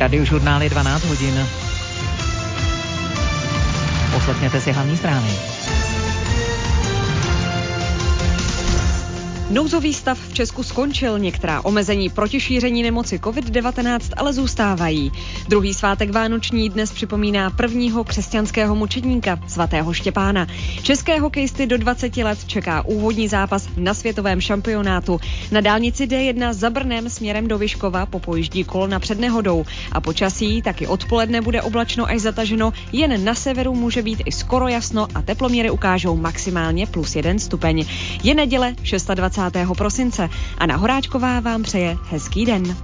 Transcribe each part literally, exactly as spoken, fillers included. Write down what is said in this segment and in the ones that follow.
Radiožurnál je dvanáct hodin. Poslechněte si hlavní zprávy. Nouzový stav v Česku skončil, některá omezení proti šíření nemoci covid devatenáct ale zůstávají. Druhý svátek vánoční dnes připomíná prvního křesťanského mučedníka, svatého Štěpána. České hokejisty do dvaceti let čeká úvodní zápas na světovém šampionátu. Na dálnici D jedna za Brnem směrem do Vyškova popojíždí kolona před nehodou a počasí taky odpoledne bude oblačno až zataženo, jen na severu může být i skoro jasno a teploměry ukážou maximálně plus jeden stupeň. Je neděle dvacátého šestého prosince a na Horáčková vám přeje hezký den.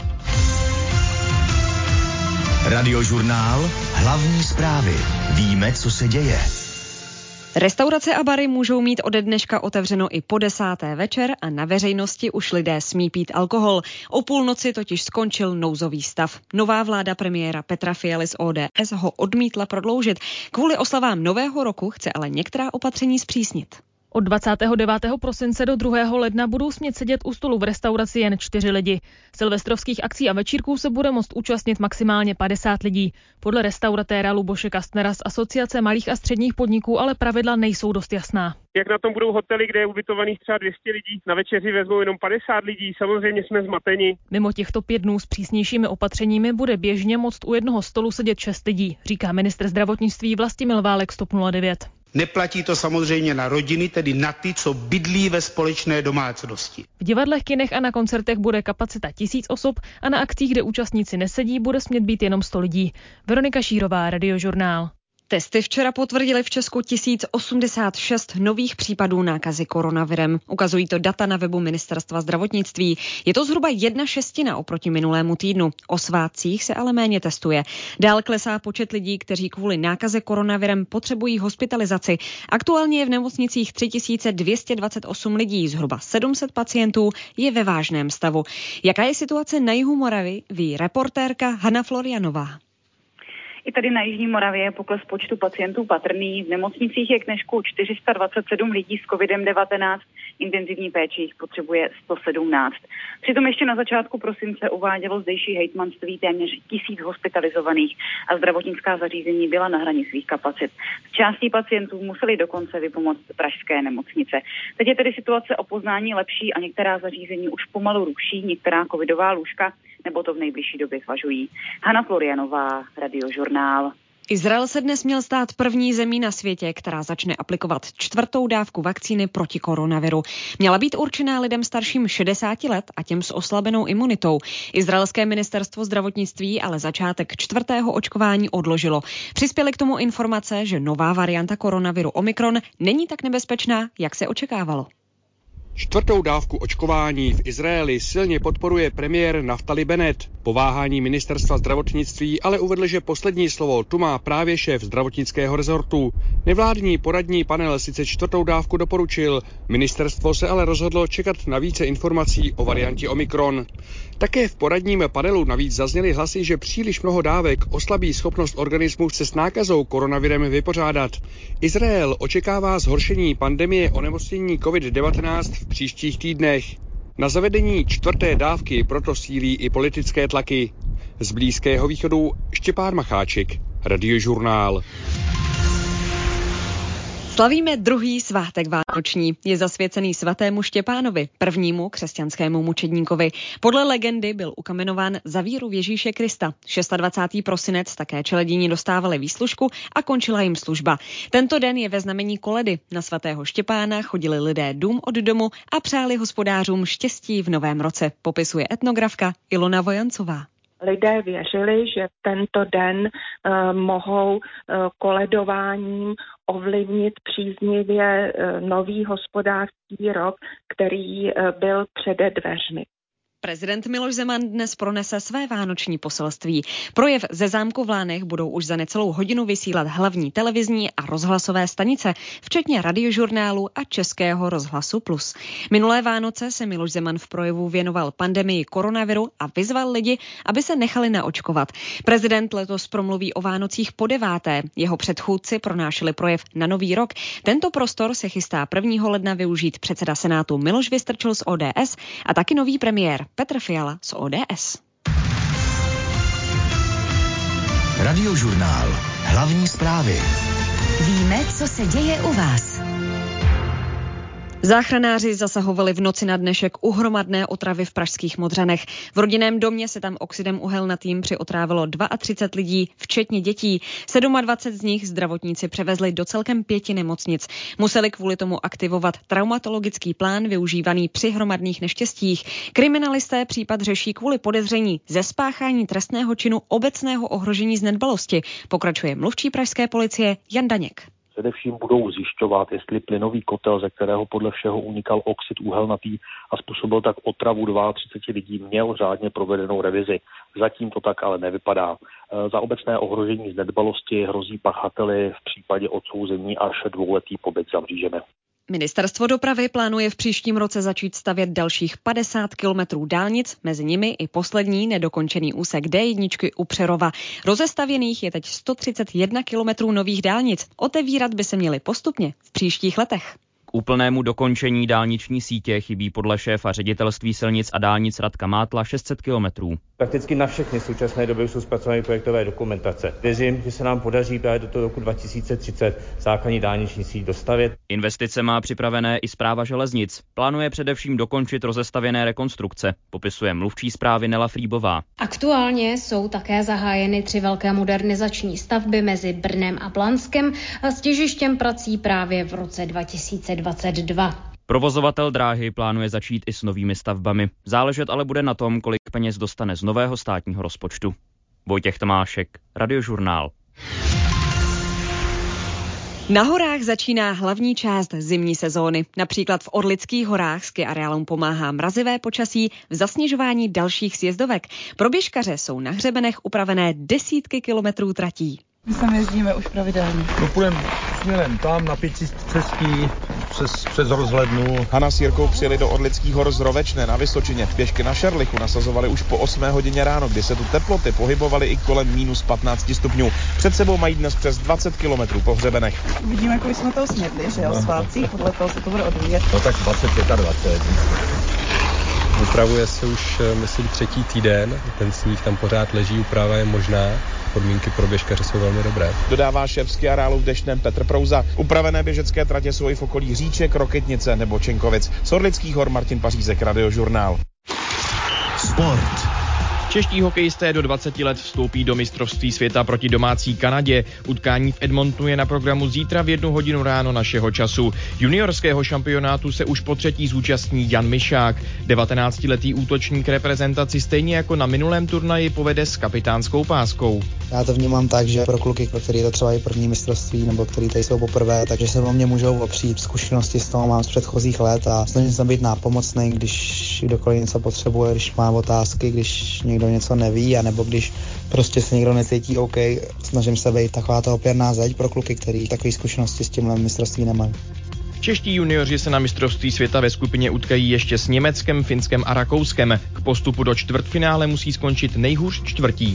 Radiožurnál, hlavní zprávy. Víme, co se děje. Restaurace a bary můžou mít ode dneška otevřeno i po desáté večer a na veřejnosti už lidé smí pít alkohol. O půlnoci totiž skončil nouzový stav. Nová vláda premiéra Petra Fialy z O D S ho odmítla prodloužit. Kvůli oslavám nového roku chce ale některá opatření zpřísnit. Od dvacátého devátého prosince do druhého ledna budou smět sedět u stolu v restauraci jen čtyři lidi. Silvestrovských akcí a večírků se bude moct účastnit maximálně padesát lidí. Podle restauratéra Luboše Kastnera z Asociace malých a středních podniků ale pravidla nejsou dost jasná. Jak na tom budou hotely, kde je ubytovaných třeba dvě stě lidí, na večeři vezmou jenom padesát lidí, samozřejmě jsme zmateni. Mimo těchto pět dnů s přísnějšími opatřeními bude běžně moct u jednoho stolu sedět šest lidí, říká ministr zdravotnictví Vlastimil Válek z TOP nula devět. Neplatí to samozřejmě na rodiny, tedy na ty, co bydlí ve společné domácnosti. V divadlech, kinech a na koncertech bude kapacita tisíc osob a na akcích, kde účastníci nesedí, bude smět být jenom sto lidí. Veronika Šírová, Radiožurnál. Testy včera potvrdily v Česku tisíc osmdesát šest nových případů nákazy koronavirem. Ukazují to data na webu Ministerstva zdravotnictví. Je to zhruba jedna šestina oproti minulému týdnu. O svátcích se ale méně testuje. Dál klesá počet lidí, kteří kvůli nákaze koronavirem potřebují hospitalizaci. Aktuálně je v nemocnicích tři tisíce dvě stě dvacet osm lidí, zhruba sedm set pacientů je ve vážném stavu. Jaká je situace na jihu Moravy, ví reportérka Hana Florianová. I tady na jižní Moravě je pokles počtu pacientů patrný. V nemocnicích je k dnešku čtyři sta dvacet sedm lidí s covid devatenáct, intenzivní péči jich potřebuje sto sedmnáct. Přitom ještě na začátku prosince uvádělo zdejší hejtmanství téměř tisíc hospitalizovaných a zdravotnická zařízení byla na hraně svých kapacit. Z částí pacientů museli dokonce vypomoct pražské nemocnice. Teď je tedy situace o poznání lepší a některá zařízení už pomalu ruší, některá covidová lůžka nebo to v nejbližší době zvažují. Hana Florianová, Radiožurnál. Izrael se dnes měl stát první zemí na světě, která začne aplikovat čtvrtou dávku vakcíny proti koronaviru. Měla být určená lidem starším šedesáti let a těm s oslabenou imunitou. Izraelské ministerstvo zdravotnictví ale začátek čtvrtého očkování odložilo. Přispěly k tomu informace, že nová varianta koronaviru Omikron není tak nebezpečná, jak se očekávalo. Čtvrtou dávku očkování v Izraeli silně podporuje premiér Naftali Bennett. Po váhání ministerstva zdravotnictví ale uvedl, že poslední slovo tu má právě šéf zdravotnického rezortu. Nevládní poradní panel sice čtvrtou dávku doporučil, ministerstvo se ale rozhodlo čekat na více informací o variantě Omikron. Také v poradním panelu navíc zazněly hlasy, že příliš mnoho dávek oslabí schopnost organismu se s nákazou koronavirem vypořádat. Izrael očekává zhoršení pandemie onemocnění covid devatenáct v příštích týdnech. Na zavedení čtvrté dávky proto sílí i politické tlaky. Z Blízkého východu Štěpán Macháček, Radiožurnál. Slavíme druhý svátek vánoční. Je zasvěcený svatému Štěpánovi, prvnímu křesťanskému mučedníkovi. Podle legendy byl ukamenován za víru v Ježíše Krista. dvacátého šestého prosinec také čelediní dostávali výslužku a končila jim služba. Tento den je ve znamení koledy. Na svatého Štěpána chodili lidé dům od domu a přáli hospodářům štěstí v novém roce, popisuje etnografka Ilona Vojancová. Lidé věřili, že tento den uh, mohou uh, koledováním ovlivnit příznivě uh, nový hospodářský rok, který uh, byl přede dveřmi. Prezident Miloš Zeman dnes pronese své vánoční poselství. Projev ze zámku v Lánech budou už za necelou hodinu vysílat hlavní televizní a rozhlasové stanice, včetně Radiožurnálu a Českého rozhlasu Plus. Minulé Vánoce se Miloš Zeman v projevu věnoval pandemii koronaviru a vyzval lidi, aby se nechali naočkovat. Prezident letos promluví o Vánocích po deváté. Jeho předchůdci pronášeli projev na Nový rok. Tento prostor se chystá prvního ledna využít předseda Senátu Miloš Vystrčil z O D S a taky nový premiér Petr Fiala z O D S. Radiožurnál. Hlavní zprávy. Víme, co se děje u vás. Záchranáři zasahovali v noci na dnešek u hromadné otravy v pražských Modřanech. V rodinném domě se tam oxidem uhelnatým přiotrávilo třicet dva lidí, včetně dětí. dvacet sedm z nich zdravotníci převezli do celkem pěti nemocnic. Museli kvůli tomu aktivovat traumatologický plán využívaný při hromadných neštěstích. Kriminalisté případ řeší kvůli podezření ze spáchání trestného činu obecného ohrožení z nedbalosti, pokračuje mluvčí pražské policie Jan Daněk. Především budou zjišťovat, jestli plynový kotel, ze kterého podle všeho unikal oxid uhelnatý a způsobil tak otravu třicet dva lidí, měl řádně provedenou revizi. Zatím to tak ale nevypadá. Za obecné ohrožení z nedbalosti hrozí pachateli v případě odsouzení až dvouletý pobyt za mřížemi. Ministerstvo dopravy plánuje v příštím roce začít stavět dalších padesát kilometrů dálnic, mezi nimi i poslední nedokončený úsek D jedna u Přerova. Rozestavěných je teď sto třicet jedna kilometrů nových dálnic. Otevírat by se měly postupně v příštích letech. K úplnému dokončení dálniční sítě chybí podle šéfa ředitelství silnic a dálnic Radka Mátla šest set kilometrů. Prakticky na všechny v současné době jsou zpracovány projektové dokumentace. Věřím, že se nám podaří právě do toho roku dva tisíce třicet základní dálniční síť dostavět. Investice má připravené i Správa železnic. Plánuje především dokončit rozestavěné rekonstrukce, popisuje mluvčí správy Nela Frýbová. Aktuálně jsou také zahájeny tři velké modernizační stavby mezi Brnem a Blanskem a s těžištěm prací právě v roce dva tisíce dvacet dva. Provozovatel dráhy plánuje začít i s novými stavbami. Záležet ale bude na tom, kolik peněz dostane z nového státního rozpočtu. Vojtěch Tomášek, Radiožurnál. Na horách začíná hlavní část zimní sezóny. Například v Orlických horách ski areálům pomáhá mrazivé počasí v zasněžování dalších sjezdovek. Pro běžkaře jsou na hřebenech upravené desítky kilometrů tratí. My tam jezdíme už pravidelně. No půjdeme směrem tam na Pěticistí přes, přes rozhlednu. Hana s Jirkou přijeli do Orlických hor z Rovečné na Vysočině. Běžky na Šerlichu nasazovali už po osmé hodině ráno, kdy se tu teploty pohybovaly i kolem minus patnáct stupňů. Před sebou mají dnes přes dvacet kilometrů po hřebenech. Uvidíme, kolik jsme toho snědli, že jo, svátcích, podle toho se to bude odvíjet. No tak dvacet dvacet pět. Upravuje se už, myslím, třetí týden. Ten sníh tam pořád leží, úprava je možná. Podmínky pro běžkaře jsou velmi dobré. Dodává šéf ski areálu v Deštném Petr Prouza. Upravené běžecké tratě jsou i v okolí Říček, Rokytnice nebo Čenkovic. Z Orlických hor Martin Pařízek, Radiožurnál. Sport. Čeští hokejisté do dvaceti let vstoupí do mistrovství světa proti domácí Kanadě. Utkání v Edmontonu je na programu zítra v jednu hodinu ráno našeho času. Juniorského šampionátu se už po třetí zúčastní Jan Mišák. devatenáctiletý útočník reprezentaci stejně jako na minulém turnaji povede s kapitánskou páskou. Já to vnímám tak, že pro kluky, pro který to třeba je první mistrovství nebo který tady jsou poprvé, takže se o mě můžou opřít. Zkušenosti z toho mám z předchozích let a snažím se být nápomocný, když kdokoliv něco potřebuje, když má otázky, když někdo něco neví, anebo když prostě se někdo necítí OK, snažím se být taková to opěrná zeď pro kluky, který takové zkušenosti s tímhle mistrovství nemají. Čeští junioři se na mistrovství světa ve skupině utkají ještě s Německem, Finskem a Rakouskem. K postupu do čtvrtfinále musí skončit nejhůř čtvrtí.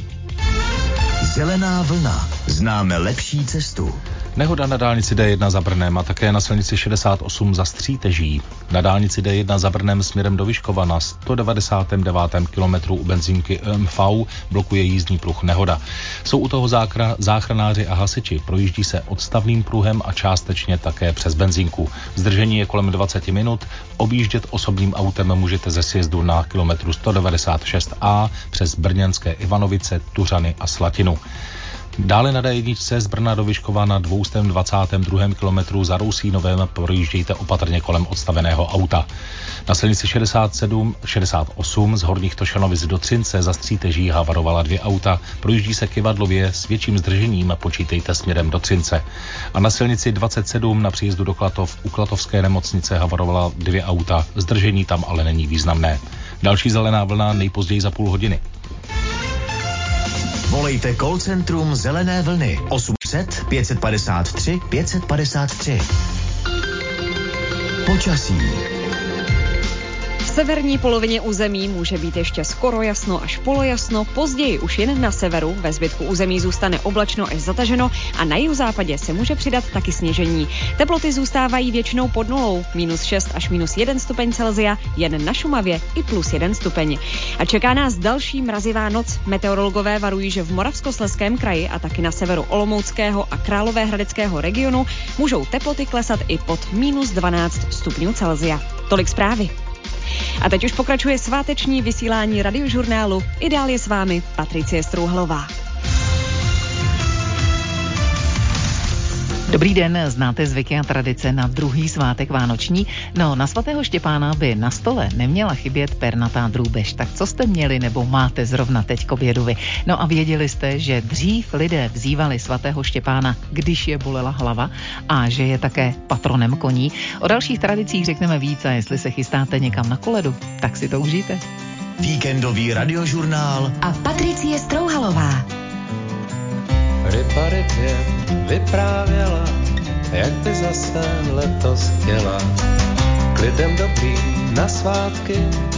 Zelená vlna. Známe lepší cestu. Nehoda na dálnici D jedna za Brnem a také na silnici šedesát osm za Stříteží. Na dálnici D jedna za Brnem směrem do Vyškova na sto devadesátém devátém kilometru u benzínky E M V blokuje jízdní pruh nehoda. Jsou u toho záchra, záchranáři a hasiči. Projíždí se odstavným pruhem a částečně také přes benzínku. Zdržení je kolem dvacet minut. Objíždět osobním autem můžete ze sjezdu na kilometru sto devadesát šest A přes brněnské Ivanovice, Tuřany a Slatinu. Dále na D jedna z Brna do Vyškova na dvě stě dvacátém druhém kilometru za Rousínovem projíždějte opatrně kolem odstaveného auta. Na silnici šedesát sedm šedesát osm z Horních Tošanovic do Třince za Stříteží havarovala dvě auta. Projíždí se Kivadlově s větším zdržením, počítejte směrem do Třince. A na silnici dvacet sedm na příjezdu do Klatov u Klatovské nemocnice havarovala dvě auta. Zdržení tam ale není významné. Další zelená vlna nejpozději za půl hodiny. Volejte call centrum Zelené vlny osm set pět padesát tři pět padesát tři. Počasí. severní polovině území může být ještě skoro jasno až polojasno, později už jen na severu, ve zbytku území zůstane oblačno až zataženo a na jihozápadě se může přidat taky sněžení. Teploty zůstávají většinou pod nulou, minus šest až minus jeden stupeň Celsia, jen na Šumavě i plus jeden stupeň. A čeká nás další mrazivá noc. Meteorologové varují, že v Moravskoslezském kraji a taky na severu Olomouckého a Královéhradeckého regionu můžou teploty klesat i pod minus dvanáct stupňů Celsia. Tolik zprávy. A teď už pokračuje sváteční vysílání Radiožurnálu. Ideál je s vámi Patricie Strouhlová. Dobrý den, znáte zvyky a tradice na druhý svátek vánoční? No, na svatého Štěpána by na stole neměla chybět pernatá drůbež. Tak co jste měli nebo máte zrovna teď k obědu vy? No a věděli jste, že dřív lidé vzývali svatého Štěpána, když je bolela hlava a že je také patronem koní? O dalších tradicích řekneme víc a jestli se chystáte někam na koledu, tak si to užijte. Víkendový radiožurnál a Patricie Strouhalová. Ryba rybě vyprávěla, jak by zase letos chtěla. K lidem dobrým na svátky